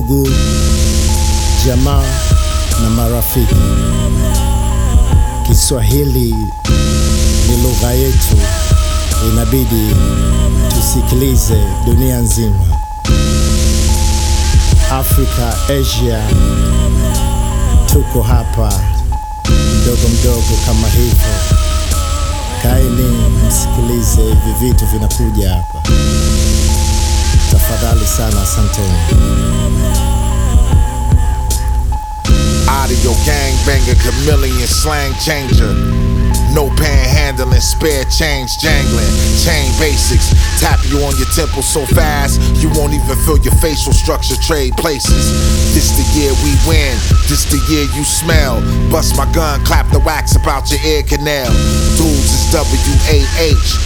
ndugu, jamaa na marafiki. Kiswahili ni lugha yetu, inabidi tusikilize dunia nzima. Afrika, Asia, tuko hapa mdogo mdogo kama hivyo. Kaini msikilize, hivi vitu vinakuja hapa. Tafadhali sana, asanteni. Audio gangbanger, chameleon, slang changer. No panhandling, spare change jangling. Chain basics, tap you on your temple so fast you won't even feel your facial structure trade places. This the year we win, this the year you smell. Bust my gun, clap the wax about your ear canal. Dudes is WAH.